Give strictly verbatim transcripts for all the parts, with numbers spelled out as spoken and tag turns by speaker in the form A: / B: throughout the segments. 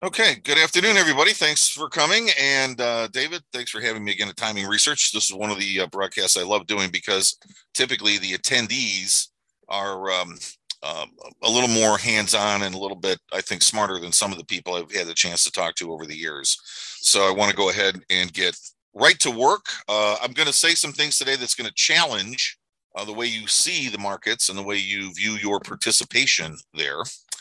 A: Okay, good afternoon, everybody. Thanks for coming. And uh, David, thanks for having me again at Timing Research. This is one of the uh, broadcasts I love doing because typically the attendees are um, um, a little more hands-on and a little bit, I think, smarter than some of the people I've had the chance to talk to over the years. So I want to go ahead and get right to work. Uh, I'm going to say some things today that's going to challenge uh, the way you see the markets and the way you view your participation there.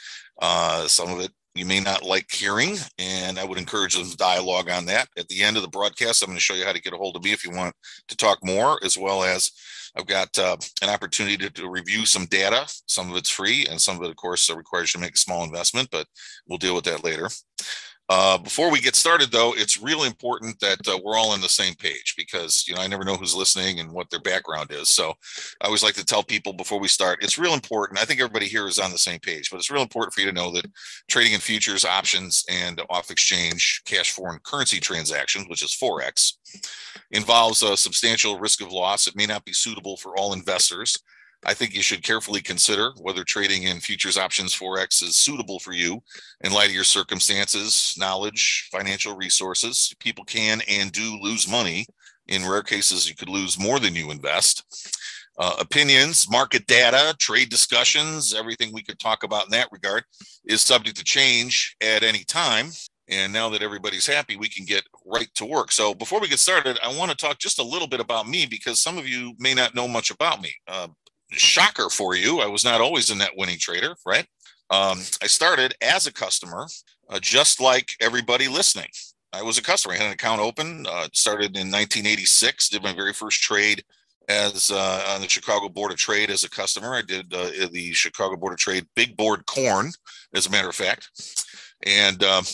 A: Uh, some of it you may not like hearing, and I would encourage some dialogue on that. At the end of the broadcast, I'm going to show you how to get a hold of me if you want to talk more, as well as I've got uh, an opportunity to, to review some data. Some of it's free, and some of it, of course, requires you to make a small investment, but we'll deal with that later. Uh, before we get started, though, it's really important that uh, we're all on the same page because, you know, I never know who's listening and what their background is. So I always like to tell people before we start, it's real important. I think everybody here is on the same page, but it's real important for you to know that trading in futures, options, and off-exchange cash foreign currency transactions, which is Forex, involves a substantial risk of loss. It may not be suitable for all investors. I think you should carefully consider whether trading in futures, options, Forex is suitable for you in light of your circumstances, knowledge, financial resources. People can and do lose money. In rare cases, you could lose more than you invest. Uh, opinions, market data, trade discussions, everything we could talk about in that regard is subject to change at any time. And now that everybody's happy, we can get right to work. So before we get started, I want to talk just a little bit about me because some of you may not know much about me. Uh, shocker for you, I was not always a net winning trader, right? Um, I started as a customer, uh, just like everybody listening. I was a customer. I had an account open, uh, started in nineteen eighty-six, did my very first trade as uh, on the Chicago Board of Trade as a customer. I did uh, the Chicago Board of Trade Big Board Corn, as a matter of fact. And uh,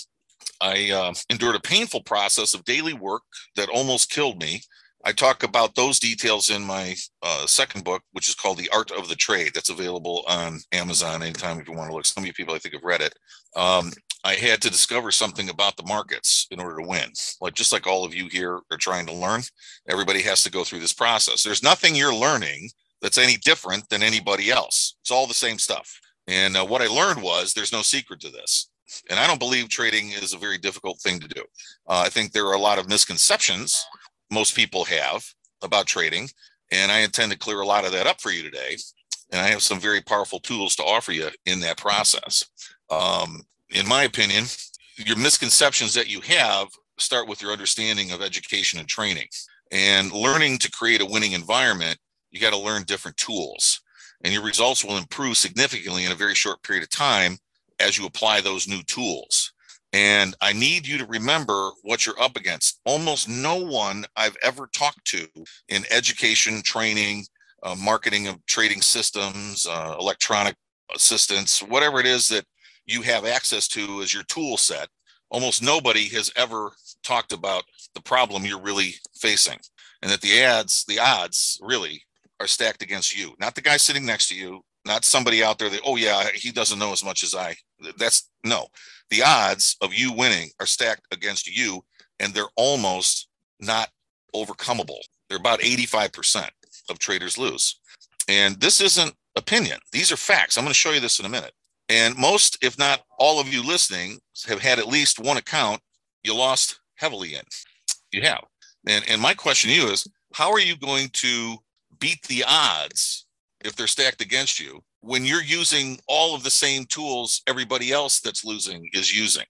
A: I uh, endured a painful process of daily work that almost killed me. I talk about those details in my uh, second book, which is called The Art of the Trade. That's available on Amazon anytime if you want to look. Some of you people, I think, have read it. Um, I had to discover something about the markets in order to win. Like just like all of you here are trying to learn, everybody has to go through this process. There's nothing you're learning that's any different than anybody else. It's all the same stuff. And uh, what I learned was there's no secret to this. And I don't believe trading is a very difficult thing to do. Uh, I think there are a lot of misconceptions most people have about trading, and I intend to clear a lot of that up for you today. And I have some very powerful tools to offer you in that process. Um, in my opinion, your misconceptions that you have start with your understanding of education and training. And learning to create a winning environment, you got to learn different tools. And your results will improve significantly in a very short period of time as you apply those new tools. And I need you to remember what you're up against. Almost no one I've ever talked to in education, training, uh, marketing of trading systems, uh, electronic assistance, whatever it is that you have access to as your tool set, almost nobody has ever talked about the problem you're really facing. And that the ads, the odds really are stacked against you, not the guy sitting next to you, not somebody out there that, oh yeah, he doesn't know as much as I. That's no. The odds of you winning are stacked against you, and they're almost not overcomable. They're about eighty-five percent of traders lose. And this isn't opinion. These are facts. I'm going to show you this in a minute. And most, if not all of you listening, have had at least one account you lost heavily in. You have. And, and my question to you is, how are you going to beat the odds if they're stacked against you when you're using all of the same tools everybody else that's losing is using?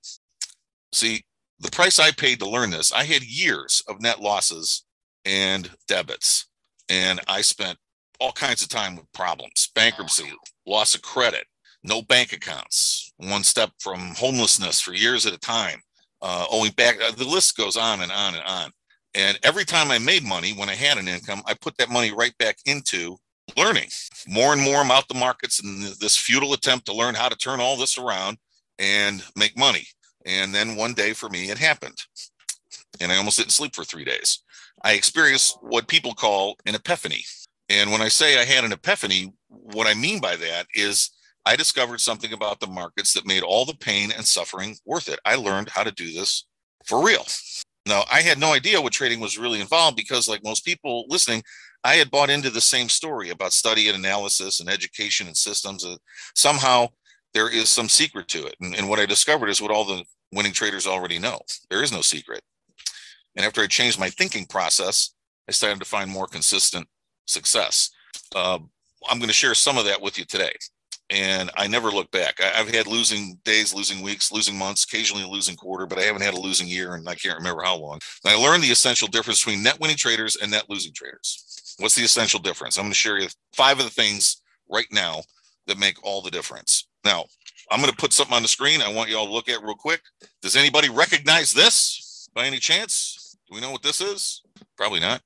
A: See, the price I paid to learn this, I had years of net losses and debits, and I spent all kinds of time with problems, bankruptcy, loss of credit, no bank accounts, one step from homelessness for years at a time, uh, owing back. The list goes on and on and on. And every time I made money, when I had an income, I put that money right back into learning more and more about the markets and this futile attempt to learn how to turn all this around and make money. And then one day for me, it happened. And I almost didn't sleep for three days. I experienced what people call an epiphany. And when I say I had an epiphany, what I mean by that is I discovered something about the markets that made all the pain and suffering worth it. I learned how to do this for real. Now, I had no idea what trading was really involved because, like most people listening, I had bought into the same story about study and analysis and education and systems. Uh, somehow there is some secret to it. And, and what I discovered is what all the winning traders already know. There is no secret. And after I changed my thinking process, I started to find more consistent success. Uh, I'm going to share some of that with you today. And I never look back. I, I've had losing days, losing weeks, losing months, occasionally a losing quarter, but I haven't had a losing year, and I can't remember how long. And I learned the essential difference between net winning traders and net losing traders. What's the essential difference? I'm going to share you five of the things right now that make all the difference. Now, I'm going to put something on the screen I want you all to look at real quick. Does anybody recognize this by any chance? Do we know what this is? Probably not.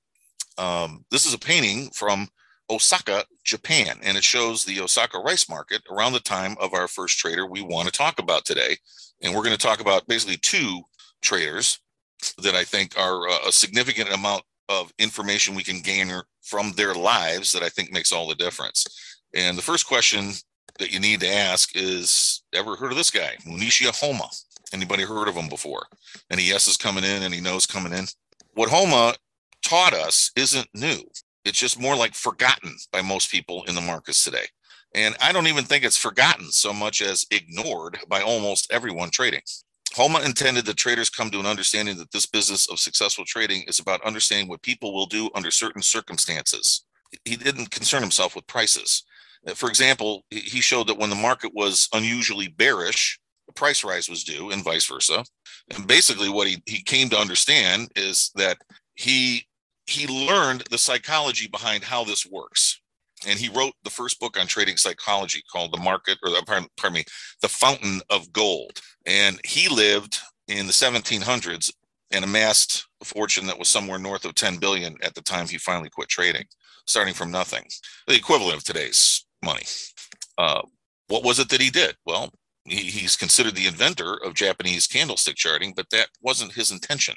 A: Um, this is a painting from Osaka, Japan, and it shows the Osaka rice market around the time of our first trader we want to talk about today. And we're going to talk about basically two traders that I think are a significant amount of information we can gain from their lives that I think makes all the difference. And the first question that you need to ask is, ever heard of this guy, Munishi Homa? Anybody heard of him before? Any yeses coming in, any no's coming in? What Homa taught us isn't new. It's just more like forgotten by most people in the markets today. And I don't even think it's forgotten so much as ignored by almost everyone trading. Homa intended that traders come to an understanding that this business of successful trading is about understanding what people will do under certain circumstances. He didn't concern himself with prices. For example, he showed that when the market was unusually bearish, a price rise was due and vice versa. And basically what he, he came to understand is that he he learned the psychology behind how this works. And he wrote the first book on trading psychology called The Market, or pardon, pardon me, The Fountain of Gold. And he lived in the seventeen hundreds and amassed a fortune that was somewhere north of ten billion at the time he finally quit trading, starting from nothing, the equivalent of today's money. Uh, what was it that he did? Well, he, he's considered the inventor of Japanese candlestick charting, but that wasn't his intention.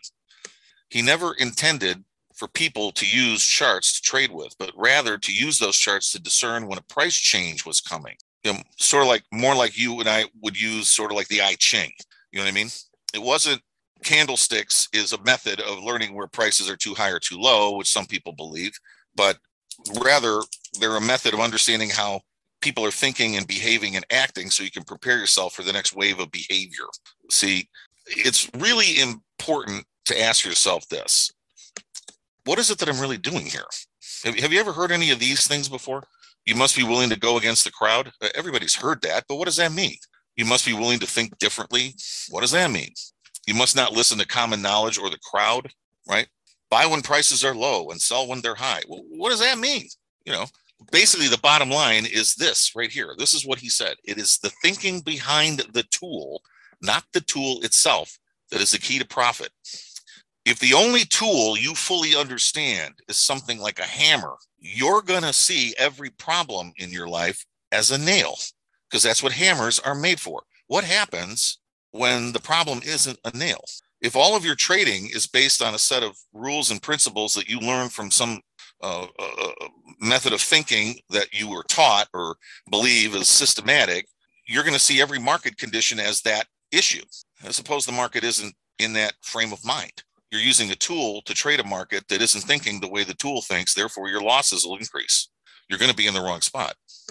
A: He never intended for people to use charts to trade with, but rather to use those charts to discern when a price change was coming. You know, sort of like more like you and I would use sort of like the I Ching. You know what I mean? It wasn't candlesticks is a method of learning where prices are too high or too low, which some people believe, but rather they're a method of understanding how people are thinking and behaving and acting so you can prepare yourself for the next wave of behavior. See, it's really important to ask yourself this. What is it that I'm really doing here? Have, have you ever heard any of these things before? You must be willing to go against the crowd. Everybody's heard that, but what does that mean? You must be willing to think differently. What does that mean? You must not listen to common knowledge or the crowd, right? Buy when prices are low and sell when they're high. Well, what does that mean? You know, basically the bottom line is this right here. This is what he said. It is the thinking behind the tool, not the tool itself, that is the key to profit. If the only tool you fully understand is something like a hammer, you're going to see every problem in your life as a nail, because that's what hammers are made for. What happens when the problem isn't a nail? If all of your trading is based on a set of rules and principles that you learn from some uh, uh, method of thinking that you were taught or believe is systematic, you're going to see every market condition as that issue. I suppose the market isn't in that frame of mind. You're using a tool to trade a market that isn't thinking the way the tool thinks, therefore your losses will increase. You're going to be in the wrong spot.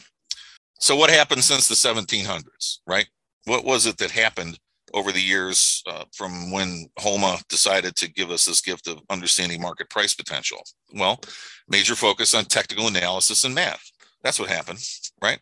A: So what happened since the seventeen hundreds, right? What was it that happened over the years uh, from when Homa decided to give us this gift of understanding market price potential? Well, major focus on technical analysis and math. That's what happened, right?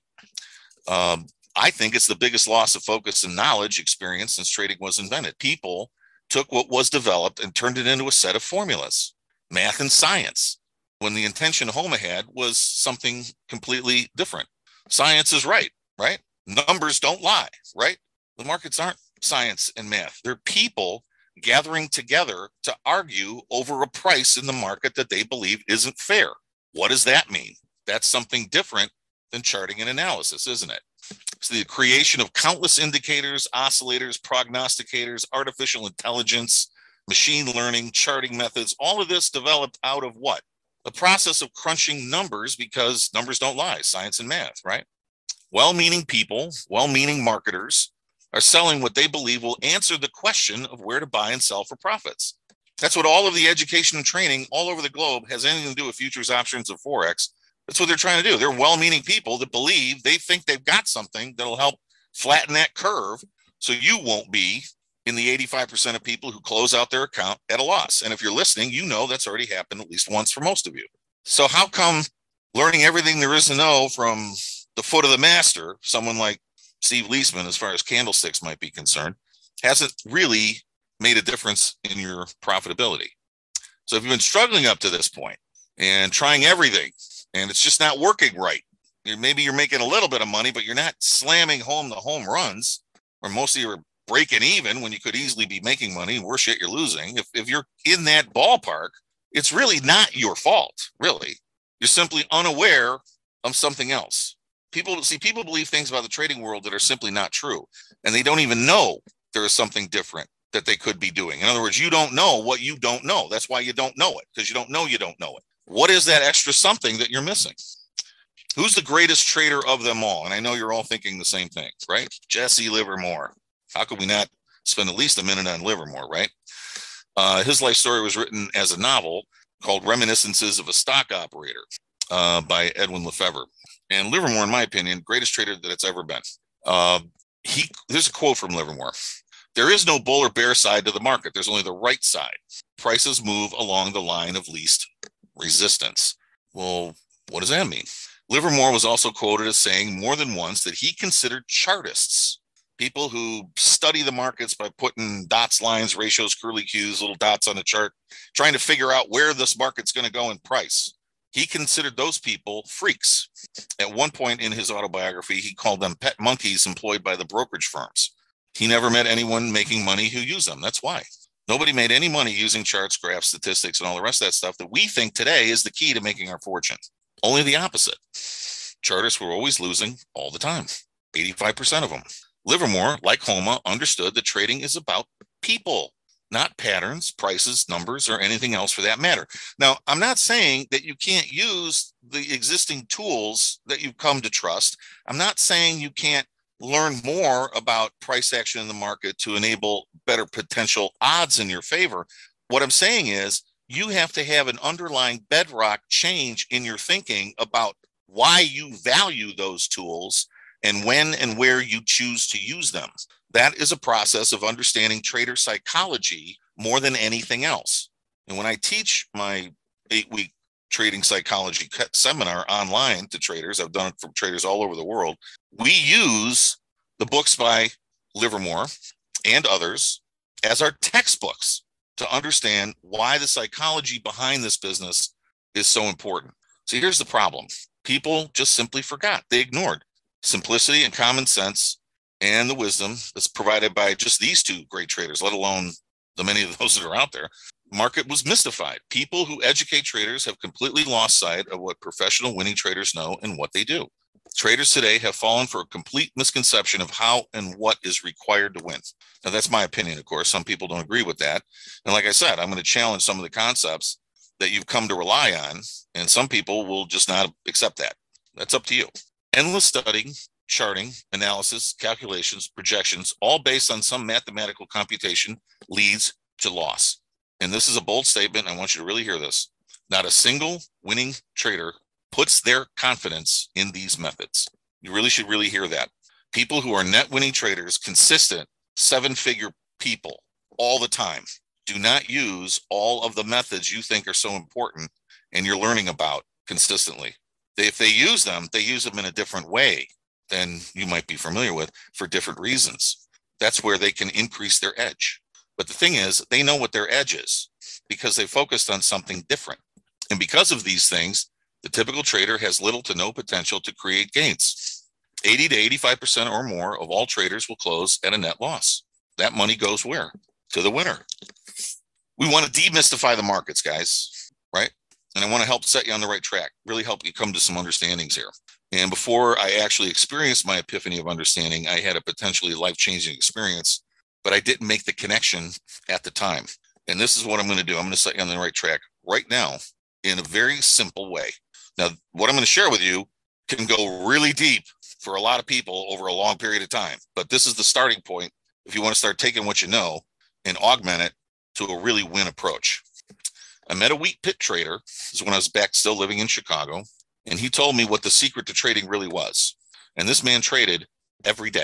A: Um, I think it's the biggest loss of focus and knowledge experience since trading was invented. People took what was developed and turned it into a set of formulas, math and science, when the intention Homa had was something completely different. Science is right, right? Numbers don't lie, right? The markets aren't science and math. They're people gathering together to argue over a price in the market that they believe isn't fair. What does that mean? That's something different than charting and analysis, isn't it? It's the creation of countless indicators, oscillators, prognosticators, artificial intelligence, machine learning, charting methods. All of this developed out of what? The process of crunching numbers, because numbers don't lie, science and math, right? Well-meaning people, well-meaning marketers are selling what they believe will answer the question of where to buy and sell for profits. That's what all of the education and training all over the globe has anything to do with futures, options, or Forex. That's what they're trying to do. They're well-meaning people that believe they think they've got something that'll help flatten that curve so you won't be in the eighty-five percent of people who close out their account at a loss. And if you're listening, you know that's already happened at least once for most of you. So how come learning everything there is to know from the foot of the master, someone like Steve Leisman, as far as candlesticks might be concerned, hasn't really made a difference in your profitability? So if you've been struggling up to this point and trying everything and it's just not working right, you're, maybe you're making a little bit of money, but you're not slamming home the home runs, or most of you are breaking even when you could easily be making money, and worse yet, you're losing. If, if you're in that ballpark, it's really not your fault, really. You're simply unaware of something else. People see, people believe things about the trading world that are simply not true, and they don't even know there is something different that they could be doing. In other words, you don't know what you don't know. That's why you don't know it, because you don't know you don't know it. What is that extra something that you're missing? Who's the greatest trader of them all? And I know you're all thinking the same thing, right? Jesse Livermore. How could we not spend at least a minute on Livermore, right? Uh, his life story was written as a novel called Reminiscences of a Stock Operator uh, by Edwin Lefevre. And Livermore, in my opinion, greatest trader that it's ever been. Uh, he, there's a quote from Livermore. There is no bull or bear side to the market. There's only the right side. Prices move along the line of least resistance. Well, what does that mean? Livermore was also quoted as saying more than once that he considered chartists, people who study the markets by putting dots, lines, ratios, curly cues, little dots on the chart, trying to figure out where this market's going to go in price. He considered those people freaks. At one point in his autobiography, he called them pet monkeys employed by the brokerage firms. He never met anyone making money who used them. That's why. Nobody made any money using charts, graphs, statistics, and all the rest of that stuff that we think today is the key to making our fortune. Only the opposite. Chartists were always losing all the time, eighty-five percent of them. Livermore, like Homa, understood that trading is about people, not patterns, prices, numbers, or anything else for that matter. Now, I'm not saying that you can't use the existing tools that you've come to trust. I'm not saying you can't learn more about price action in the market to enable better potential odds in your favor. What I'm saying is you have to have an underlying bedrock change in your thinking about why you value those tools and when and where you choose to use them. That is a process of understanding trader psychology more than anything else. And when I teach my eight-week trading psychology seminar online to traders, I've done it for traders all over the world, we use the books by Livermore and others as our textbooks to understand why the psychology behind this business is so important. So here's the problem. People just simply forgot. They ignored simplicity and common sense and the wisdom that's provided by just these two great traders, let alone the many of those that are out there. Market was mystified. People who educate traders have completely lost sight of what professional winning traders know and what they do. Traders today have fallen for a complete misconception of how and what is required to win. Now, that's my opinion, of course. Some people don't agree with that. And like I said, I'm going to challenge some of the concepts that you've come to rely on, and some people will just not accept that. That's up to you. Endless studying, charting, analysis, calculations, projections, all based on some mathematical computation leads to loss. And this is a bold statement. I want you to really hear this. Not a single winning trader puts their confidence in these methods. You really should really hear that. People who are net winning traders, consistent, seven-figure people all the time, do not use all of the methods you think are so important and you're learning about consistently. They, if they use them, they use them in a different way than you might be familiar with for different reasons. That's where they can increase their edge. But the thing is, they know what their edge is because they focused on something different. And because of these things, the typical trader has little to no potential to create gains. eighty to eighty-five percent or more of all traders will close at a net loss. That money goes where? To the winner. We want to demystify the markets, guys, right? And I want to help set you on the right track, really help you come to some understandings here. And before I actually experienced my epiphany of understanding, I had a potentially life-changing experience, but I didn't make the connection at the time. And this is what I'm going to do. I'm going to set you on the right track right now in a very simple way. Now, what I'm going to share with you can go really deep for a lot of people over a long period of time, but this is the starting point if you want to start taking what you know and augment it to a really win approach. I met a wheat pit trader. This is when I was back still living in Chicago, and he told me what the secret to trading really was. And this man traded every day.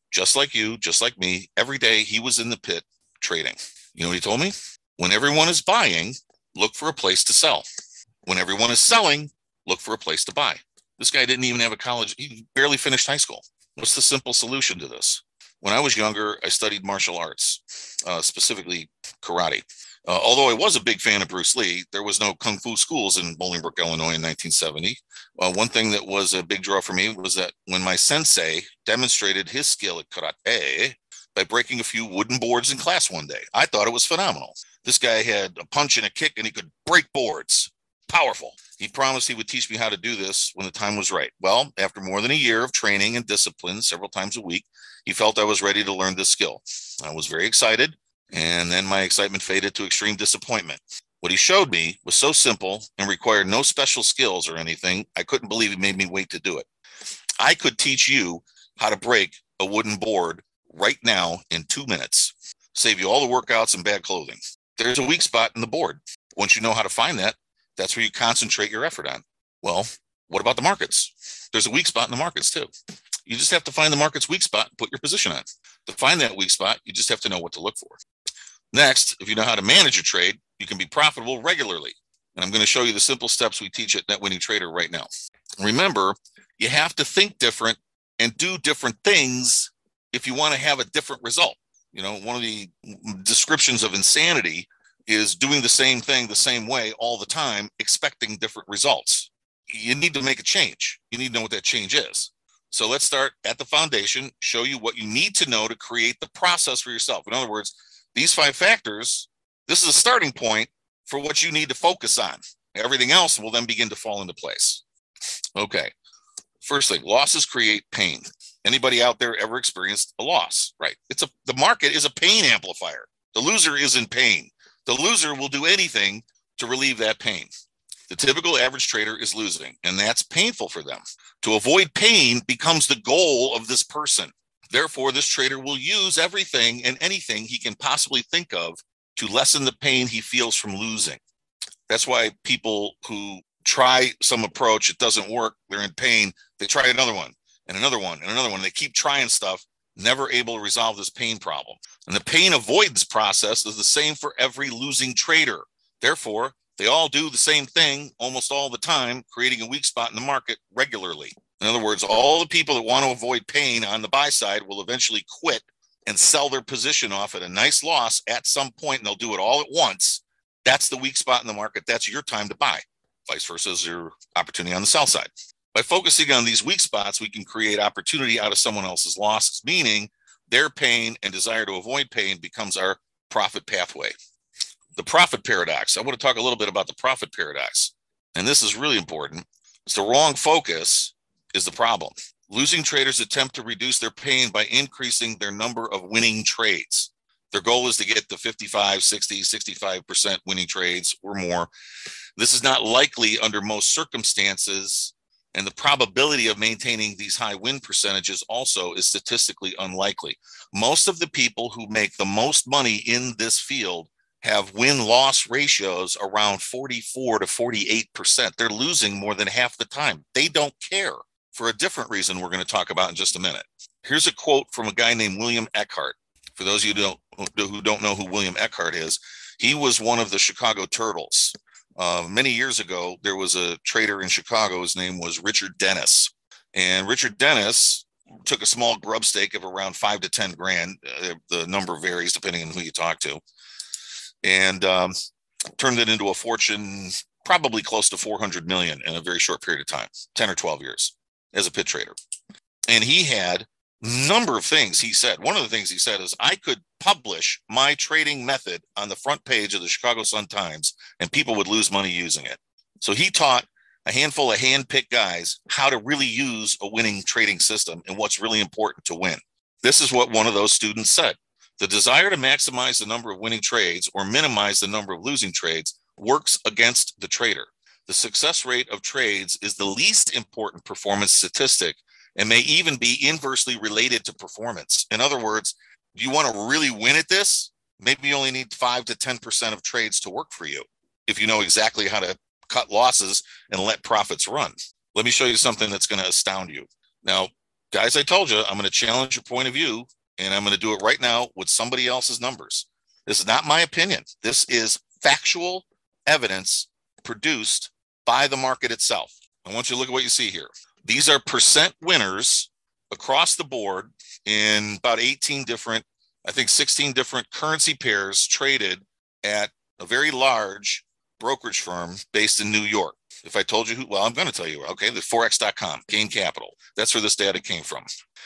A: just like you, just like me. Every day he was in the pit trading. You know what he told me? When everyone is buying, look for a place to sell. When everyone is selling, look for a place to buy. This guy didn't even have a college. He barely finished high school. What's the simple solution to this? When I was younger, I studied martial arts, uh, specifically karate. Uh, although I was a big fan of Bruce Lee, there was no kung fu schools in Bolingbrook, Illinois in nineteen seventy. Uh, one thing that was a big draw for me was that when my sensei demonstrated his skill at karate by breaking a few wooden boards in class one day, I thought it was phenomenal. This guy had a punch and a kick and he could break boards. Powerful. He promised he would teach me how to do this when the time was right. Well, after more than a year of training and discipline several times a week, he felt I was ready to learn this skill. I was very excited, and then my excitement faded to extreme disappointment. What he showed me was so simple and required no special skills or anything. I couldn't believe he made me wait to do it. I could teach you how to break a wooden board right now in two minutes. Save you all the workouts and bad clothing. There's a weak spot in the board. Once you know how to find that, that's where you concentrate your effort on. Well, what about the markets? There's a weak spot in the markets too. You just have to find the market's weak spot and put your position on. To find that weak spot, you just have to know what to look for. Next, if you know how to manage your trade, you can be profitable regularly. And I'm going to show you the simple steps we teach at Net Winning Trader right now. Remember, you have to think different and do different things if you want to have a different result. You know, one of the descriptions of insanity is doing the same thing the same way all the time, expecting different results. You need to make a change. You need to know what that change is. So let's start at the foundation, show you what you need to know to create the process for yourself. In other words, these five factors, this is a starting point for what you need to focus on. Everything else will then begin to fall into place. Okay. First thing, losses create pain. Anybody out there ever experienced a loss? Right. It's a the market is a pain amplifier. The loser is in pain. The loser will do anything to relieve that pain. The typical average trader is losing, and that's painful for them. To avoid pain becomes the goal of this person. Therefore, this trader will use everything and anything he can possibly think of to lessen the pain he feels from losing. That's why people who try some approach, it doesn't work, they're in pain, they try another one and another one and another one. They keep trying stuff, never able to resolve this pain problem. And the pain avoidance process is the same for every losing trader. Therefore, they all do the same thing almost all the time, creating a weak spot in the market regularly. In other words, all the people that want to avoid pain on the buy side will eventually quit and sell their position off at a nice loss at some point, and they'll do it all at once. That's the weak spot in the market. That's your time to buy. Vice versa is your opportunity on the sell side. By focusing on these weak spots, we can create opportunity out of someone else's losses, meaning their pain and desire to avoid pain becomes our profit pathway. The profit paradox. I want to talk a little bit about the profit paradox. And this is really important. It's the wrong focus is the problem. Losing traders attempt to reduce their pain by increasing their number of winning trades. Their goal is to get to fifty-five, sixty, sixty-five percent winning trades or more. This is not likely under most circumstances, and the probability of maintaining these high win percentages also is statistically unlikely. Most of the people who make the most money in this field have win-loss ratios around forty-four to forty-eight percent. They're losing more than half the time. They don't care for a different reason we're going to talk about in just a minute. Here's a quote from a guy named William Eckhart. For those of you who don't, who don't know who William Eckhart is, he was one of the Chicago Turtles. Uh, many years ago, there was a trader in Chicago. His name was Richard Dennis. And Richard Dennis took a small grub stake of around five to ten grand. Uh, the number varies depending on who you talk to. And um, turned it into a fortune probably close to four hundred million in a very short period of time, ten or twelve years as a pit trader. And he had a number of things he said. One of the things he said is, I could publish my trading method on the front page of the Chicago Sun-Times and people would lose money using it. So he taught a handful of hand-picked guys how to really use a winning trading system and what's really important to win. This is what one of those students said. The desire to maximize the number of winning trades or minimize the number of losing trades works against the trader. The success rate of trades is the least important performance statistic and may even be inversely related to performance. In other words, if you want to really win at this, maybe you only need five to ten percent of trades to work for you if you know exactly how to cut losses and let profits run. Let me show you something that's going to astound you. Now, Guys, I told you, I'm going to challenge your point of view, and I'm going to do it right now with somebody else's numbers. This is not my opinion. This is factual evidence produced by the market itself. I want you to look at what you see here. These are percent winners across the board in about eighteen different, I think sixteen different currency pairs traded at a very large brokerage firm based in New York. If I told you who, well, I'm going to tell you, okay, the forex dot com, Gain Capital. That's where this data came from.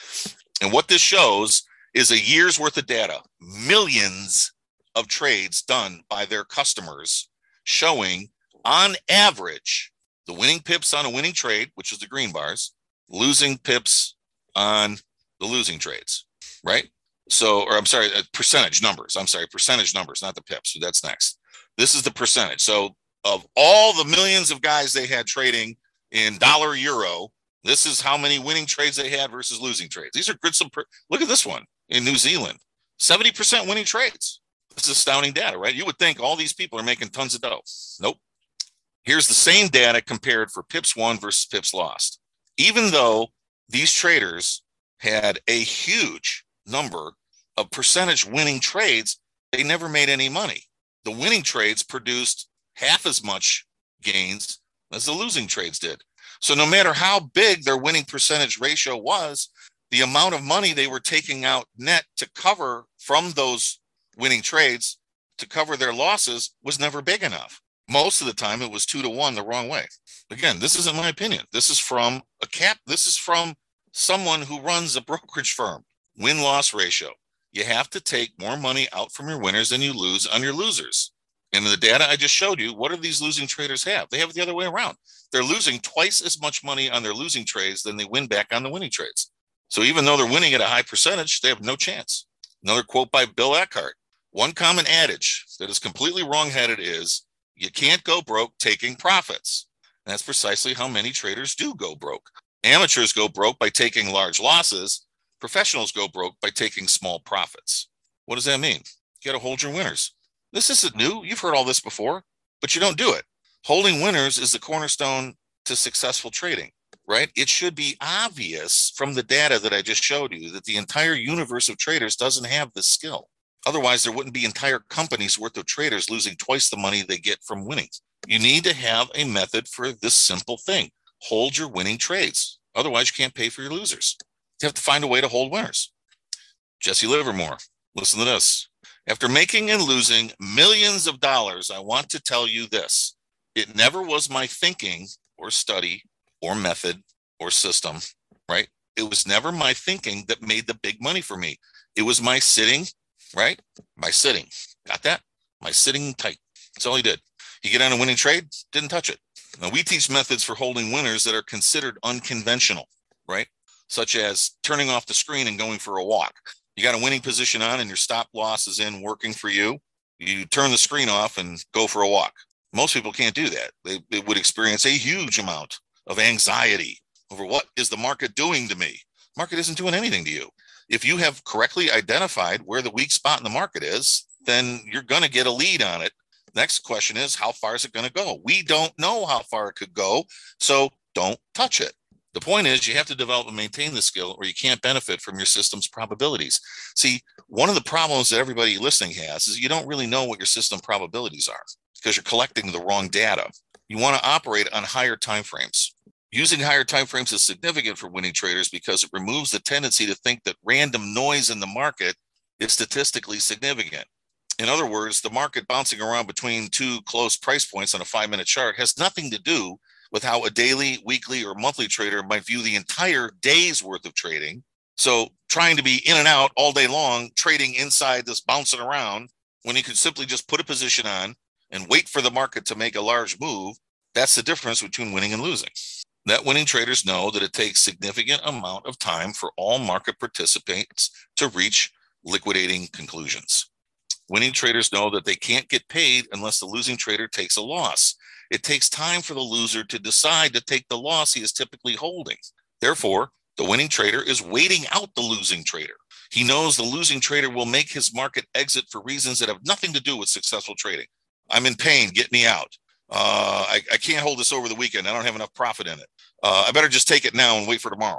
A: And what this shows is a year's worth of data, millions of trades done by their customers, showing on average the winning pips on a winning trade, which is the green bars, losing pips on the losing trades, right? So, or I'm sorry, percentage numbers. I'm sorry, percentage numbers, not the pips. So that's next. This is the percentage. So of all the millions of guys they had trading in dollar euro, this is how many winning trades they had versus losing trades. These are good. Some, look at this one in New Zealand, seventy percent winning trades. This is astounding data, right? You would think all these people are making tons of dough. Nope. Here's the same data compared for pips won versus pips lost. Even though these traders had a huge number of percentage winning trades, they never made any money. The winning trades produced half as much gains as the losing trades did. So no matter how big their winning percentage ratio was, the amount of money they were taking out net to cover from those winning trades to cover their losses was never big enough. Most of the time it was two to one the wrong way. Again, this isn't my opinion. This is from a cap. This is from someone who runs a brokerage firm. Win-loss ratio. You have to take more money out from your winners than you lose on your losers. And the data I just showed you, what do these losing traders have? They have it the other way around. They're losing twice as much money on their losing trades than they win back on the winning trades. So even though they're winning at a high percentage, they have no chance. Another quote by Bill Eckhart. One common adage that is completely wrong-headed is, you can't go broke taking profits. And that's precisely how many traders do go broke. Amateurs go broke by taking large losses. Professionals go broke by taking small profits. What does that mean? You got to hold your winners. This isn't new. You've heard all this before, but you don't do it. Holding winners is the cornerstone to successful trading, right? It should be obvious from the data that I just showed you that the entire universe of traders doesn't have this skill. Otherwise, there wouldn't be entire companies worth of traders losing twice the money they get from winning. You need to have a method for this simple thing. Hold your winning trades. Otherwise, you can't pay for your losers. You have to find a way to hold winners. Jesse Livermore, listen to this. After making and losing millions of dollars, I want to tell you this. It never was my thinking or study or method or system, right? It was never my thinking that made the big money for me. It was my sitting, right? My sitting. Got that? My sitting tight. That's all he did. He get on a winning trade, didn't touch it. Now, we teach methods for holding winners that are considered unconventional, right? Such as turning off the screen and going for a walk. You got a winning position on and your stop loss is in working for you. You turn the screen off and go for a walk. Most people can't do that. They, they would experience a huge amount of anxiety over what is the market doing to me. Market isn't doing anything to you. If you have correctly identified where the weak spot in the market is, then you're going to get a lead on it. Next question is, how far is it going to go? We don't know how far it could go, so don't touch it. The point is you have to develop and maintain the skill or you can't benefit from your system's probabilities. See, one of the problems that everybody listening has is you don't really know what your system probabilities are because you're collecting the wrong data. You want to operate on higher timeframes. Using higher timeframes is significant for winning traders because it removes the tendency to think that random noise in the market is statistically significant. In other words, the market bouncing around between two close price points on a five-minute chart has nothing to do with how a daily, weekly, or monthly trader might view the entire day's worth of trading. So trying to be in and out all day long, trading inside this bouncing around, when you could simply just put a position on and wait for the market to make a large move, that's the difference between winning and losing. That winning traders know that it takes significant amount of time for all market participants to reach liquidating conclusions. Winning traders know that they can't get paid unless the losing trader takes a loss. It takes time for the loser to decide to take the loss he is typically holding. Therefore, the winning trader is waiting out the losing trader. He knows the losing trader will make his market exit for reasons that have nothing to do with successful trading. I'm in pain, get me out. Uh, I, I can't hold this over the weekend. I don't have enough profit in it. Uh, I better just take it now and wait for tomorrow.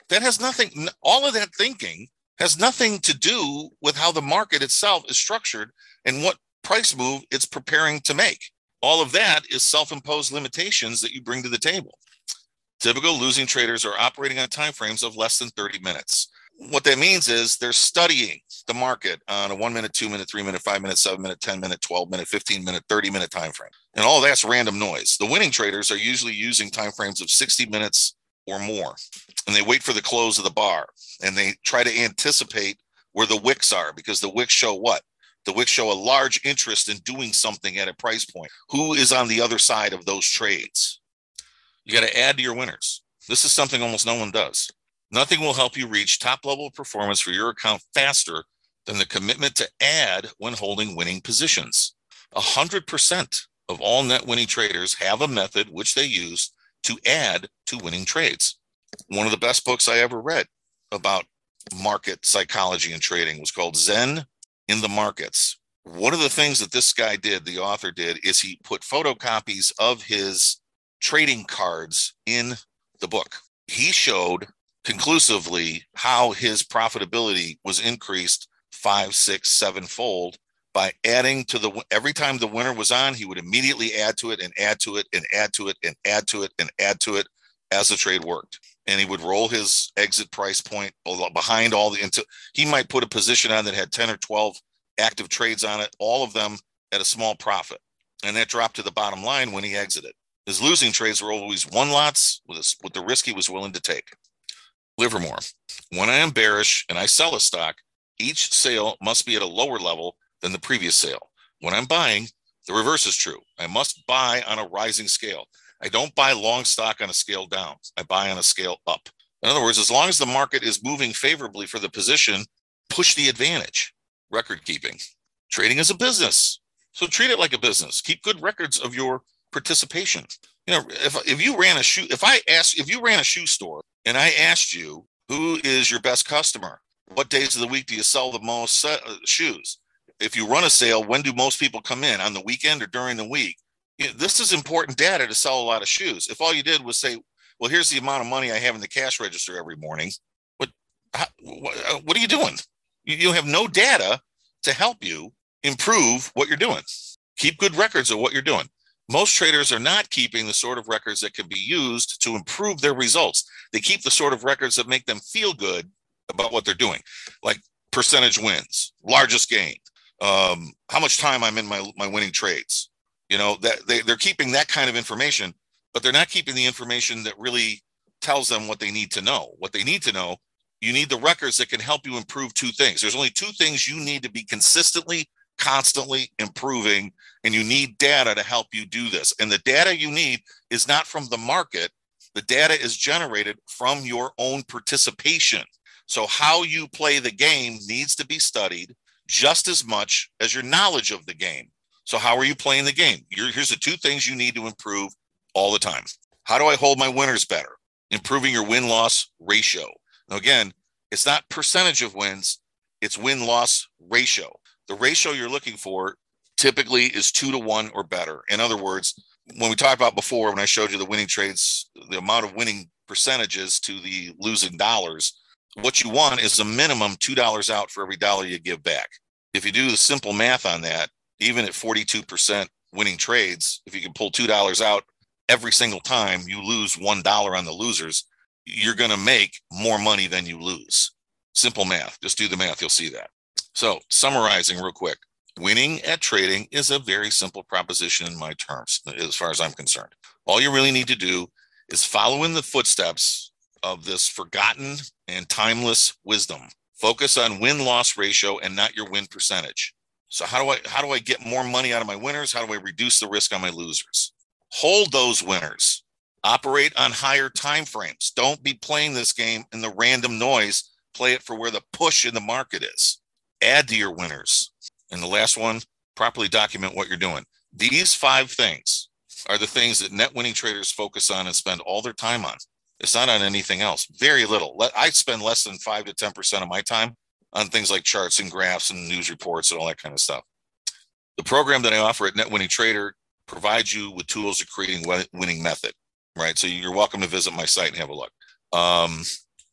A: That has nothing, all of that thinking has nothing to do with how the market itself is structured and what price move it's preparing to make. All of that is self-imposed limitations that you bring to the table. Typical losing traders are operating on timeframes of less than thirty minutes. What that means is they're studying the market on a one minute, two minute, three minute, five minute, seven minute, ten minute, twelve minute, fifteen minute, thirty minute time frame. And all that's random noise. The winning traders are usually using timeframes of sixty minutes or more. And they wait for the close of the bar and they try to anticipate where the wicks are, because the wicks show what? The wicks show a large interest in doing something at a price point. Who is on the other side of those trades? You got to add to your winners. This is something almost no one does. Nothing will help you reach top level of performance for your account faster than the commitment to add when holding winning positions. one hundred percent of all net winning traders have a method which they use to add to winning trades. One of the best books I ever read about market psychology and trading was called Zen in the Markets. One of the things that this guy did, the author did, is he put photocopies of his trading cards in the book. He showed conclusively how his profitability was increased five, six, seven fold by adding to the, every time the winner was on, he would immediately add to it and add to it and add to it and add to it and add to it as the trade worked. And he would roll his exit price point behind all the, into, he might put a position on that had ten or twelve active trades on it, all of them at a small profit. And that dropped to the bottom line when he exited. His losing trades were always one lots with, a, with the risk he was willing to take. Livermore, when I am bearish and I sell a stock, each sale must be at a lower level than the previous sale. When I'm buying, the reverse is true. I must buy on a rising scale. I don't buy long stock on a scale down. I buy on a scale up. In other words, as long as the market is moving favorably for the position, push the advantage. Record keeping. Trading is a business. So treat it like a business. Keep good records of your participation. You know, if, if you ran a shoe, if I asked, if you ran a shoe store and I asked you, who is your best customer? What days of the week do you sell the most uh, shoes? If you run a sale, when do most people come in? On the weekend or during the week? You know, this is important data to sell a lot of shoes. If all you did was say, well, here's the amount of money I have in the cash register every morning, what, how, what, what are you doing? You, you have no data to help you improve what you're doing. Keep good records of what you're doing. Most traders are not keeping the sort of records that can be used to improve their results. They keep the sort of records that make them feel good about what they're doing, like percentage wins, largest gain, um, how much time I'm in my, my winning trades. You know, that they, they're keeping that kind of information, but they're not keeping the information that really tells them what they need to know. What they need to know, you need the records that can help you improve two things. There's only two things you need to be consistently, constantly improving, and you need data to help you do this. And the data you need is not from the market. The data is generated from your own participation. So how you play the game needs to be studied just as much as your knowledge of the game. So how are you playing the game? You're, here's the two things you need to improve all the time. How do I hold my winners better? Improving your win-loss ratio. Now, again, it's not percentage of wins, it's win-loss ratio. The ratio you're looking for typically is two to one or better. In other words, when we talked about before, when I showed you the winning trades, the amount of winning percentages to the losing dollars, what you want is a minimum two dollars out for every dollar you give back. If you do the simple math on that, even at forty-two percent winning trades, if you can pull two dollars out every single time you lose one dollar on the losers, you're going to make more money than you lose. Simple math. Just do the math. You'll see that. So summarizing real quick, winning at trading is a very simple proposition in my terms, as far as I'm concerned. All you really need to do is follow in the footsteps of this forgotten and timeless wisdom. Focus on win-loss ratio and not your win percentage. So how do I how do I get more money out of my winners? How do I reduce the risk on my losers? Hold those winners. Operate on higher time frames. Don't be playing this game in the random noise. Play it for where the push in the market is. Add to your winners. And the last one, properly document what you're doing. These five things are the things that net winning traders focus on and spend all their time on. It's not on anything else. Very little. I spend less than five to ten percent of my time on things like charts and graphs and news reports and all that kind of stuff. The program that I offer at Net Winning Trader provides you with tools to creating winning method, right? So you're welcome to visit my site and have a look. Um,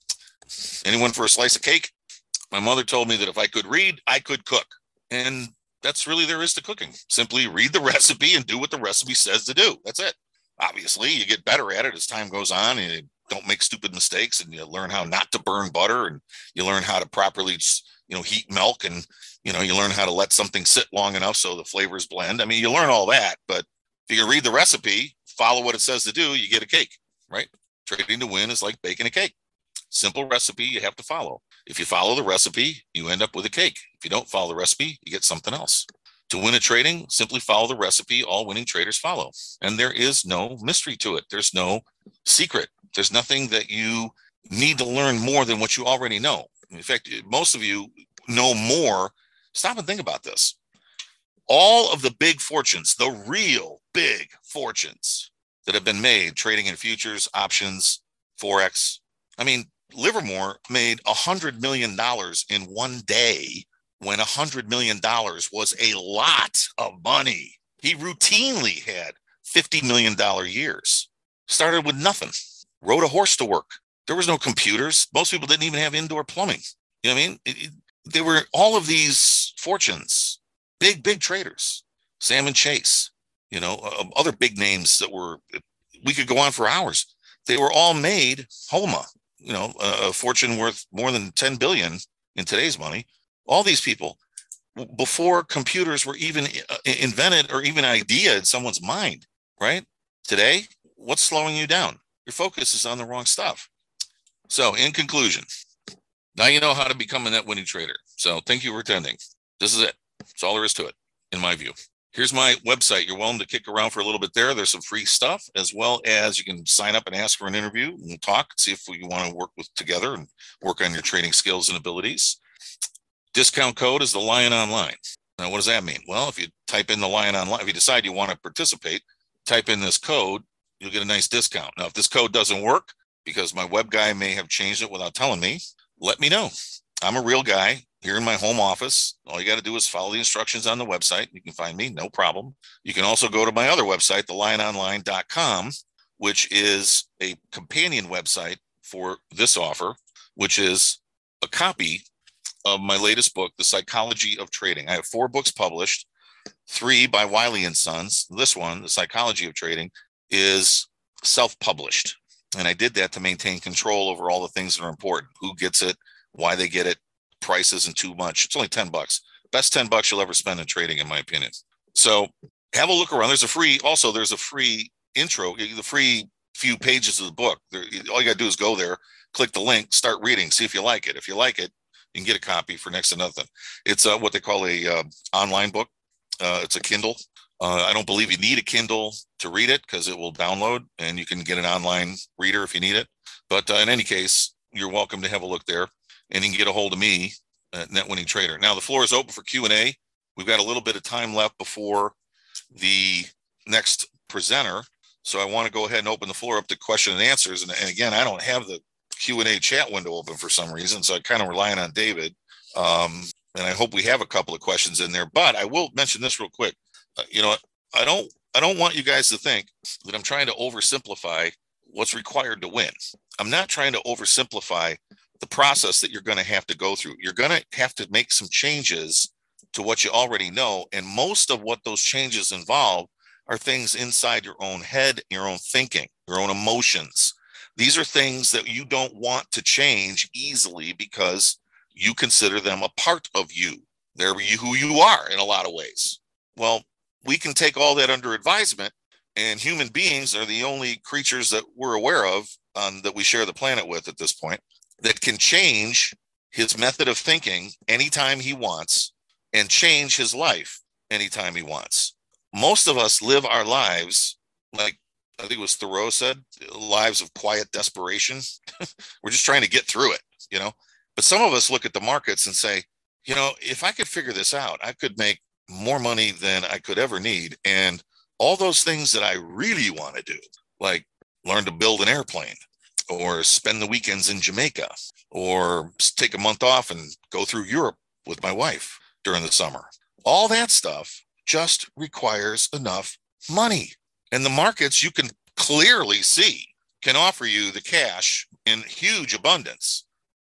A: Anyone for a slice of cake? My mother told me that if I could read, I could cook. And that's really there is to cooking. Simply read the recipe and do what the recipe says to do. That's it. Obviously, you get better at it as time goes on, and you don't make stupid mistakes, and you learn how not to burn butter, and you learn how to properly, you know, heat milk, and, you know, you learn how to let something sit long enough so the flavors blend. I mean, you learn all that, but if you read the recipe, follow what it says to do, you get a cake, right? Trading to win is like baking a cake. Simple recipe you have to follow. If you follow the recipe, you end up with a cake. If you don't follow the recipe, you get something else. To win at trading, simply follow the recipe all winning traders follow. And there is no mystery to it. There's no secret. There's nothing that you need to learn more than what you already know. In fact, most of you know more. Stop and think about this. All of the big fortunes, the real big fortunes that have been made trading in futures, options, Forex. I mean, Livermore made one hundred million dollars in one day when one hundred million dollars was a lot of money. He routinely had fifty million dollars years. Started with nothing. Rode a horse to work. There was no computers. Most people didn't even have indoor plumbing. You know what I mean? It, it, there were all of these fortunes, big, big traders. Sam and Chase, you know, uh, other big names that were, we could go on for hours. They were all made, Homa, you know, a fortune worth more than ten billion dollars in today's money. All these people, before computers were even invented or even an idea in someone's mind, right? Today, what's slowing you down? Your focus is on the wrong stuff. So in conclusion, now you know how to become a net winning trader. So thank you for attending. This is it. That's all there is to it, in my view. Here's my website. You're welcome to kick around for a little bit there. There's some free stuff, as well as you can sign up and ask for an interview and we'll talk, see if we want to work with together and work on your trading skills and abilities. Discount code is the Lion Online. Now, what does that mean? Well, if you type in the Lion Online, if you decide you want to participate, type in this code, you'll get a nice discount. Now, if this code doesn't work, because my web guy may have changed it without telling me, let me know. I'm a real guy here in my home office. All you got to do is follow the instructions on the website. You can find me, no problem. You can also go to my other website, the lion online dot com, which is a companion website for this offer, which is a copy of my latest book, The Psychology of Trading. I have four books published, three by Wiley and Sons. This one, The Psychology of Trading, is self-published. And I did that to maintain control over all the things that are important. Who gets it, why they get it, price isn't too much. It's only ten bucks. Best ten bucks you'll ever spend in trading, in my opinion. So have a look around. There's a free, also there's a free intro, the free few pages of the book. There, all you got to do is go there, click the link, start reading, see if you like it. If you like it, you can get a copy for next to nothing. It's uh, what they call a uh, online book. Uh, it's a Kindle. Uh, I don't believe you need a Kindle to read it because it will download and you can get an online reader if you need it. But uh, in any case, you're welcome to have a look there and you can get a hold of me at Net Winning Trader. Now the floor is open for Q and A. We've got a little bit of time left before the next presenter. So I want to go ahead and open the floor up to question and answers. And, and again, I don't have the Q and A chat window open for some reason. So I'm kind of relying on David. Um, and I hope we have a couple of questions in there, but I will mention this real quick. Uh, you know, I don't, I don't want you guys to think that I'm trying to oversimplify what's required to win. I'm not trying to oversimplify the process that you're going to have to go through. You're going to have to make some changes to what you already know. And most of what those changes involve are things inside your own head, your own thinking, your own emotions. These are things that you don't want to change easily because you consider them a part of you. They're who you are in a lot of ways. Well, we can take all that under advisement, and human beings are the only creatures that we're aware of um, that we share the planet with at this point that can change his method of thinking anytime he wants and change his life anytime he wants. Most of us live our lives like, I think it was Thoreau said, lives of quiet desperation. We're just trying to get through it, you know. But some of us look at the markets and say, you know, if I could figure this out, I could make more money than I could ever need. And all those things that I really want to do, like learn to build an airplane or spend the weekends in Jamaica or take a month off and go through Europe with my wife during the summer. All that stuff just requires enough money. And the markets, you can clearly see, can offer you the cash in huge abundance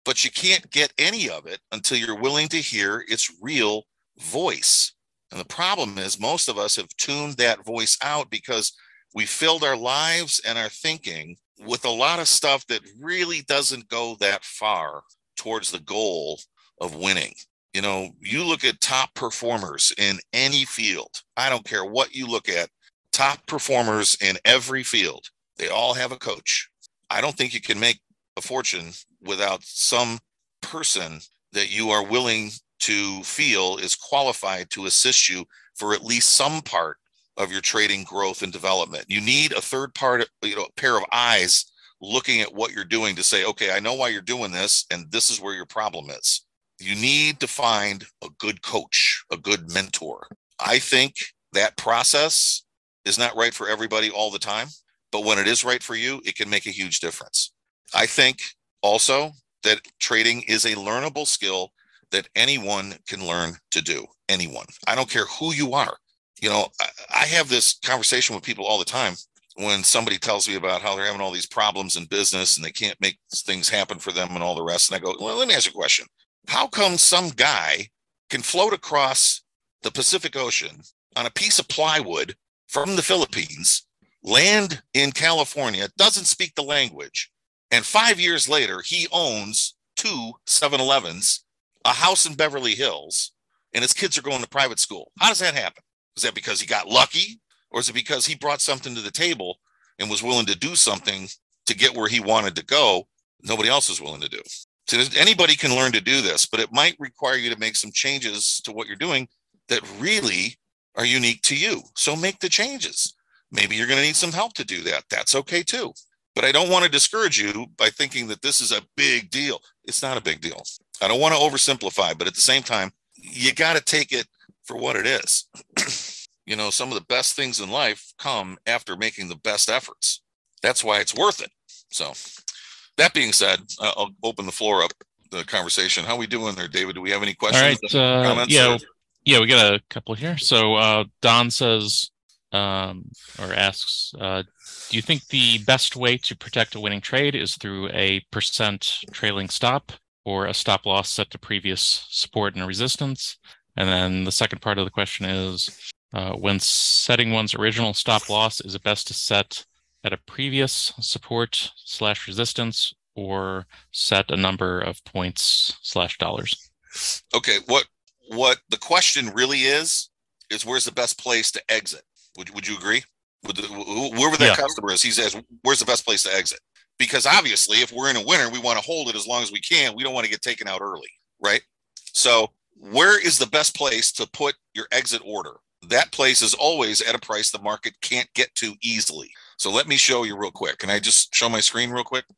A: but you can't get any of it until you're willing to hear its real voice. And the problem is most of us have tuned that voice out because we filled our lives and our thinking with a lot of stuff that really doesn't go that far towards the goal of winning. You know, you look at top performers in any field. I don't care what you look at, top performers in every field, they all have a coach. I don't think you can make a fortune without some person that you are willing to feel is qualified to assist you for at least some part of your trading growth and development. You need a third part, you know, pair of eyes looking at what you're doing to say, okay, I know why you're doing this, and this is where your problem is. You need to find a good coach, a good mentor. I think that process is not right for everybody all the time, but when it is right for you, it can make a huge difference. I think also that trading is a learnable skill that anyone can learn to do. Anyone. I don't care who you are. You know, I, I have this conversation with people all the time when somebody tells me about how they're having all these problems in business and they can't make things happen for them and all the rest. And I go, well, let me ask you a question. How come some guy can float across the Pacific Ocean on a piece of plywood from the Philippines, land in California, doesn't speak the language, and five years later, he owns two seven elevens, a house in Beverly Hills, and his kids are going to private school? How does that happen? Is that because he got lucky, or is it because he brought something to the table and was willing to do something to get where he wanted to go nobody else is willing to do? So anybody can learn to do this, but it might require you to make some changes to what you're doing that really are unique to you. So make the changes. Maybe you're going to need some help to do that. That's okay too. But I don't want to discourage you by thinking that this is a big deal. It's not a big deal. I don't want to oversimplify, but at the same time, you got to take it for what it is. You know, some of the best things in life come after making the best efforts. That's why it's worth it. So that being said, uh, I'll open the floor up, the conversation. How are we doing there, David? Do we have any questions?
B: All right. Uh,
A: comments?
B: Yeah. Or? Yeah, we got a couple here. So uh, Don says, um, or asks, uh, do you think the best way to protect a winning trade is through a percent trailing stop or a stop loss set to previous support and resistance? And then the second part of the question is, uh, when setting one's original stop loss, is it best to set at a previous support slash resistance or set a number of points slash dollars?
A: Okay, what what the question really is, is where's the best place to exit? Would, would you agree? Would the, whoever that yeah. customer is, he says, where's the best place to exit? Because obviously, if we're in a winter, we want to hold it as long as we can. We don't want to get taken out early, right? So where is the best place to put your exit order? That place is always at a price the market can't get to easily. So let me show you real quick. Can I just show my screen real quick?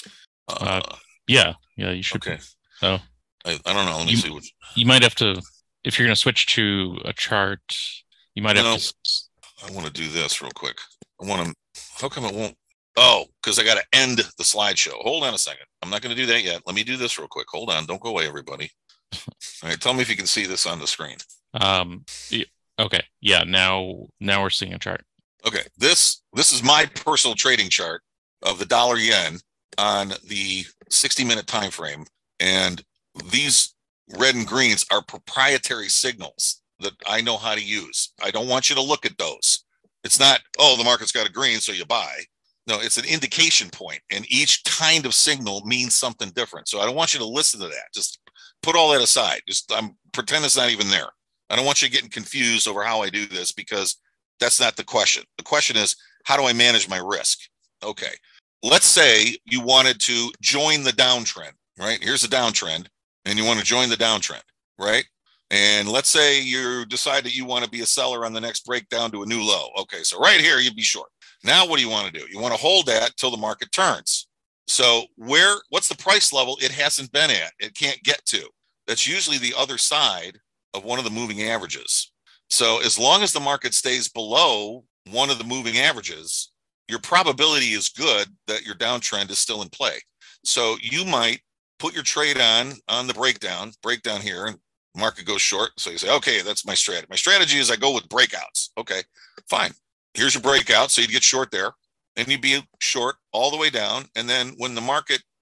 B: Uh, uh, yeah, yeah, you should.
A: Okay.
B: Oh,
A: I, I don't know. Let me
B: you,
A: see. What...
B: You might have to, if you're going to switch to a chart, you might have
A: no,
B: to.
A: I want to do this real quick. I want to, how come it won't? Oh, because I got to end the slideshow. Hold on a second. I'm not going to do that yet. Let me do this real quick. Hold on. Don't go away, everybody. All right. Tell me if you can see this on the screen.
B: Um. Okay. Yeah. Now, now we're seeing a chart.
A: Okay. This, this is my personal trading chart of the dollar yen on the sixty minute time frame. And these red and greens are proprietary signals that I know how to use. I don't want you to look at those. It's not, oh, the market's got a green, so you buy. No, it's an indication point, and each kind of signal means something different. So I don't want you to listen to that. Just put all that aside. Just I'm pretend it's not even there. I don't want you getting confused over how I do this, because that's not the question. The question is, how do I manage my risk? Okay. Let's say you wanted to join the downtrend, right? Here's the downtrend, and you want to join the downtrend, right? And let's say you decide that you want to be a seller on the next breakdown to a new low. Okay, so right here, you'd be short. Now, what do you want to do? You want to hold that till the market turns. So where, what's the price level it hasn't been at? It can't get to. That's usually the other side of one of the moving averages. So as long as the market stays below one of the moving averages, your probability is good that your downtrend is still in play. So you might put your trade on on the breakdown, breakdown here, and market goes short. So you say, okay, that's my strategy. My strategy is I go with breakouts. Okay, fine. Here's your breakout. So you'd get short there, and you'd be short all the way down. And then when the market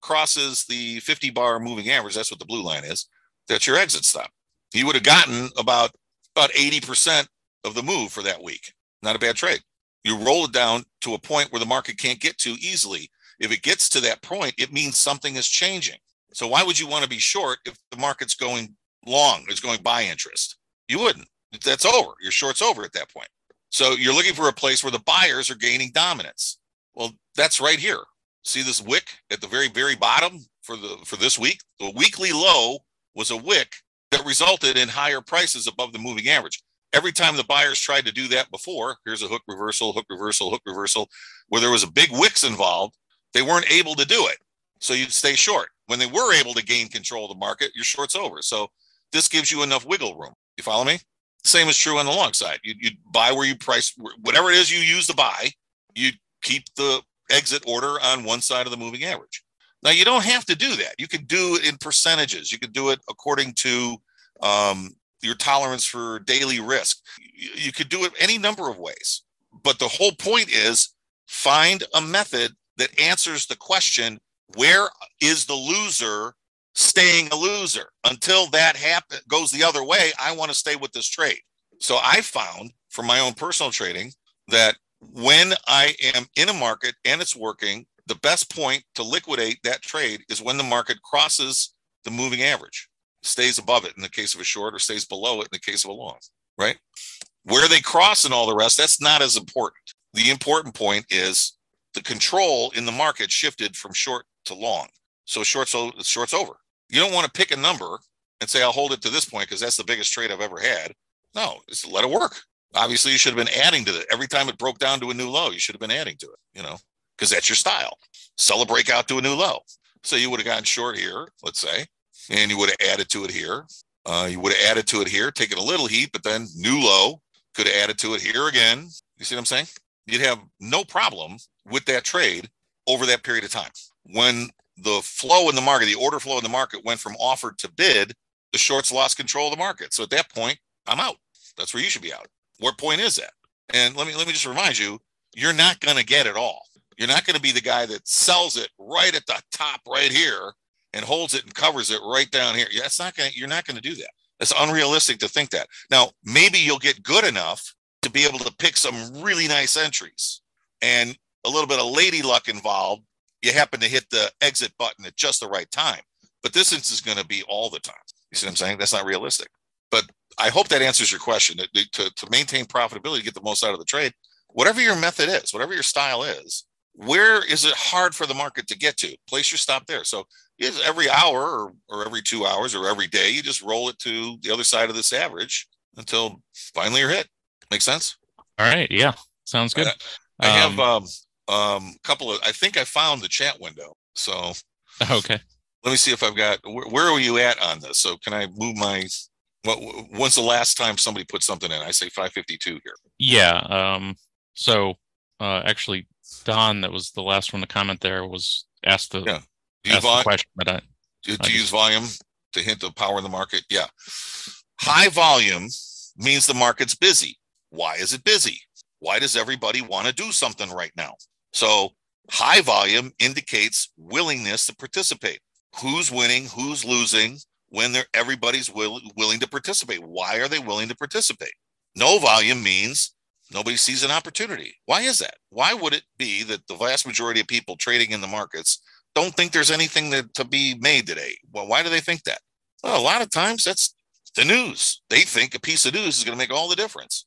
A: crosses the fifty bar moving average, that's what the blue line is, that's your exit stop. You would have gotten about, about eighty percent of the move for that week. Not a bad trade. You roll it down to a point where the market can't get to easily. If it gets to that point, it means something is changing. So why would you want to be short if the market's going long, it's going buy interest? You wouldn't. That's over. Your short's over at that point. So you're looking for a place where the buyers are gaining dominance. Well, that's right here. See this wick at the very, very bottom for the for this week? The weekly low was a wick that resulted in higher prices above the moving average. Every time the buyers tried to do that before, here's a hook reversal, hook reversal, hook reversal, where there was a big wicks involved, they weren't able to do it. So you'd stay short. When they were able to gain control of the market, your short's over. So this gives you enough wiggle room. You follow me? Same is true on the long side. You you buy where you price, whatever it is you use to buy, you keep the exit order on one side of the moving average. Now, you don't have to do that. You can do it in percentages. You can do it according to um, your tolerance for daily risk. You, you could do it any number of ways. But the whole point is find a method that answers the question, where is the loser staying a loser? Until that happen, goes the other way, I want to stay with this trade. So I found from my own personal trading that when I am in a market and it's working, the best point to liquidate that trade is when the market crosses the moving average, stays above it in the case of a short, or stays below it in the case of a long, right? Where they cross and all the rest, that's not as important. The important point is the control in the market shifted from short to long. So short's, short's over. You don't want to pick a number and say, I'll hold it to this point because that's the biggest trade I've ever had. No, just let it work. Obviously, you should have been adding to it. Every time it broke down to a new low, you should have been adding to it, you know, because that's your style. Sell a breakout to a new low. So you would have gotten short here, let's say, and you would have added to it here. Uh, you would have added to it here, taken a little heat, but then new low, could have added to it here again. You see what I'm saying? You'd have no problem with that trade over that period of time. When the flow in the market, the order flow in the market went from offered to bid, the shorts lost control of the market. So at that point, I'm out. That's where you should be out. What point is that? And let me let me just remind you, you're not going to get it all. You're not going to be the guy that sells it right at the top right here and holds it and covers it right down here. That's not going. You're not going to do that. It's unrealistic to think that. Now, maybe you'll get good enough to be able to pick some really nice entries and a little bit of lady luck involved. You happen to hit the exit button at just the right time. But this is going to be all the time. You see what I'm saying? That's not realistic. But I hope that answers your question. To, to maintain profitability, get the most out of the trade, whatever your method is, whatever your style is, where is it hard for the market to get to? Place your stop there. So every hour or, or every two hours or every day, you just roll it to the other side of this average until finally you're hit. Make sense?
B: All right. Yeah. Sounds good.
A: I, I have um, um, a couple of, I think I found the chat window. So
B: okay. Let
A: me see if I've got, where, where are you at on this? So can I move my, what, when's the last time somebody put something in? I say five fifty-two here.
B: Yeah. Um, so uh, actually, Don, that was the last one to comment there, was asked the,
A: yeah.
B: do you asked vol- the question. But I,
A: do,
B: I
A: do you use volume to hint the power in the market? Yeah. High volume means the market's busy. Why is it busy? Why does everybody want to do something right now? So high volume indicates willingness to participate. Who's winning? Who's losing? When they're, everybody's will, willing to participate. Why are they willing to participate? No volume means nobody sees an opportunity. Why is that? Why would it be that the vast majority of people trading in the markets don't think there's anything that, to be made today? Well, why do they think that? Well, a lot of times that's the news. They think a piece of news is going to make all the difference.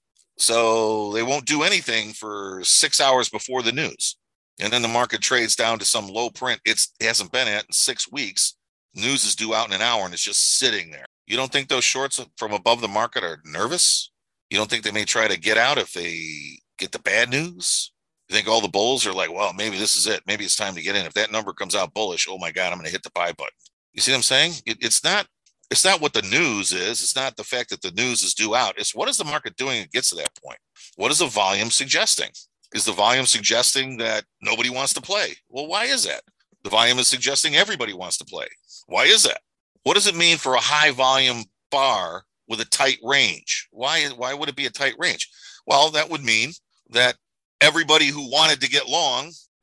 A: So they won't do anything for six hours before the news. And then the market trades down to some low print it's, it hasn't been at in six weeks. News is due out in an hour and it's just sitting there. You don't think those shorts from above the market are nervous? You don't think they may try to get out if they get the bad news? You think all the bulls are like, well, maybe this is it. Maybe it's time to get in. If that number comes out bullish, oh my God, I'm going to hit the buy button. You see what I'm saying? It, it's not It's not what the news is. It's not the fact that the news is due out. It's what is the market doing when it gets to that point? What is the volume suggesting? Is the volume suggesting that nobody wants to play? Well, why is that? The volume is suggesting everybody wants to play. Why is that? What does it mean for a high volume bar with a tight range? Why, why would it be a tight range? Well, that would mean that everybody who wanted to get long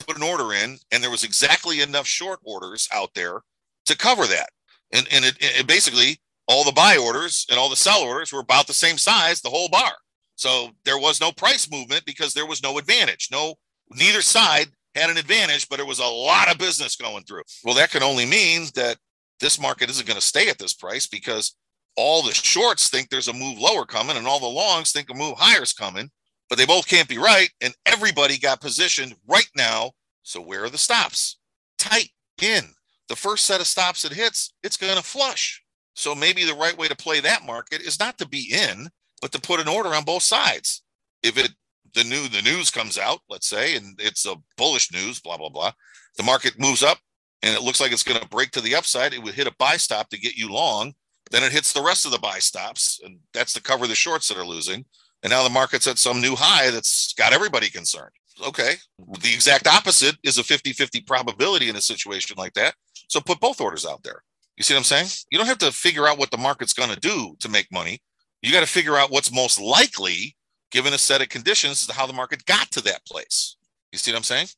A: put an order in, and there was exactly enough short orders out there to cover that. And, and it, it basically, all the buy orders and all the sell orders were about the same size, the whole bar. So there was no price movement because there was no advantage. No, neither side had an advantage, but it was a lot of business going through. Well, that can only mean that this market isn't going to stay at this price because all the shorts think there's a move lower coming and all the longs think a move higher is coming, but they both can't be right. And everybody got positioned right now. So where are the stops? Tight in. The first set of stops it hits, it's going to flush. So maybe the right way to play that market is not to be in, but to put an order on both sides. If it the new the news comes out, let's say, and it's a bullish news, blah, blah, blah, the market moves up and it looks like it's going to break to the upside, it would hit a buy stop to get you long. Then it hits the rest of the buy stops, and that's to cover the shorts that are losing. And now the market's at some new high that's got everybody concerned. Okay, the exact opposite is a fifty-fifty probability in a situation like that. So put both orders out there. You see what I'm saying? You don't have to figure out what the market's going to do to make money. You got to figure out what's most likely, given a set of conditions, as to how the market got to that place. You see what I'm saying?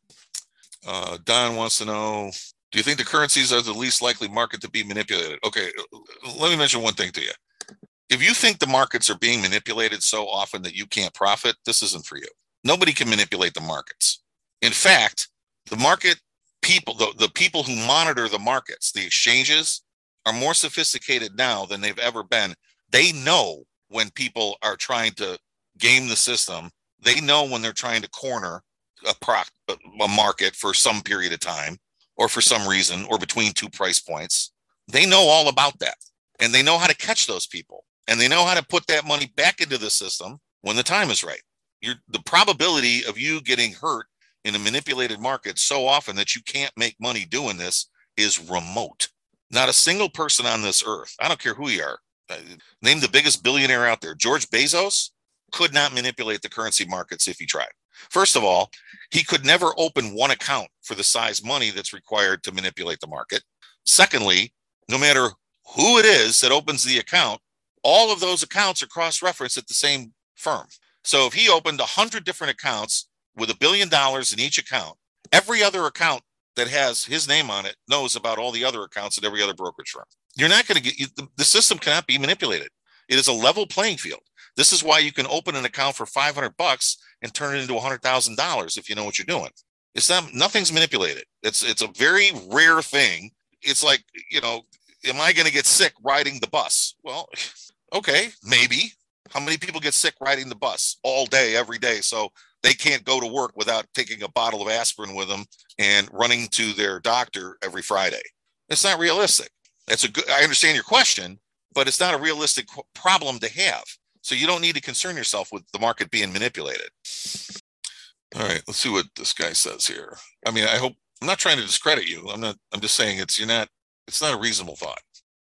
A: Uh, Don wants to know, do you think the currencies are the least likely market to be manipulated? Okay, let me mention one thing to you. If you think the markets are being manipulated so often that you can't profit, this isn't for you. Nobody can manipulate the markets. In fact, the market people, the, the people who monitor the markets, the exchanges, are more sophisticated now than they've ever been. They know when people are trying to game the system. They know when they're trying to corner a, proc, a market for some period of time or for some reason or between two price points. They know all about that, and they know how to catch those people, and they know how to put that money back into the system when the time is right. You're, the probability of you getting hurt in a manipulated market so often that you can't make money doing this is remote. Not a single person on this earth, I don't care who you are, uh, name the biggest billionaire out there, George Bezos, could not manipulate the currency markets if he tried. First of all, he could never open one account for the size money that's required to manipulate the market. Secondly, no matter who it is that opens the account, all of those accounts are cross-referenced at the same firm. So if he opened one hundred different accounts with a billion dollars in each account, every other account that has his name on it knows about all the other accounts at every other brokerage firm. You're not going to get, the, the system cannot be manipulated. It is a level playing field. This is why you can open an account for five hundred bucks and turn it into one hundred thousand dollars if you know what you're doing. It's not, nothing's manipulated. It's, it's a very rare thing. It's like, you know, am I going to get sick riding the bus? Well, okay, maybe. How many people get sick riding the bus all day, every day? So they can't go to work without taking a bottle of aspirin with them and running to their doctor every Friday. It's not realistic. That's a good, I understand your question, but it's not a realistic problem to have. So you don't need to concern yourself with the market being manipulated. All right, let's see what this guy says here. I mean, I hope, I'm not trying to discredit you. I'm not, I'm just saying it's, you're not, it's not a reasonable thought.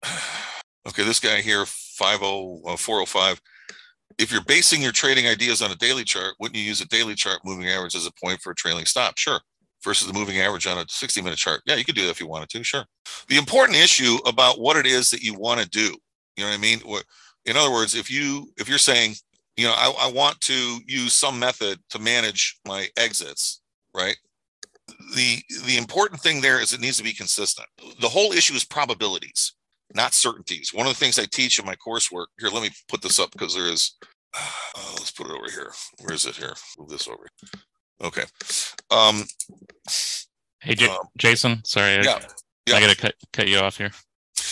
A: Okay, this guy here, five oh four oh five. If you're basing your trading ideas on a daily chart, wouldn't you use a daily chart moving average as a point for a trailing stop? Sure. Versus the moving average on a sixty minute chart. Yeah, you could do that if you wanted to. Sure. The important issue about what it is that you want to do, you know what I mean? In other words, if you, if you're saying, you know, I, I want to use some method to manage my exits, right? The, the important thing there is it needs to be consistent. The whole issue is probabilities, not certainties. One of the things I teach in my coursework here, let me put this up because there is, uh, let's put it over here. Where is it here? Move this over. Okay. Um,
B: hey, J- um, Jason, sorry.
A: Yeah.
B: I, yeah. I got to cut, cut you off here.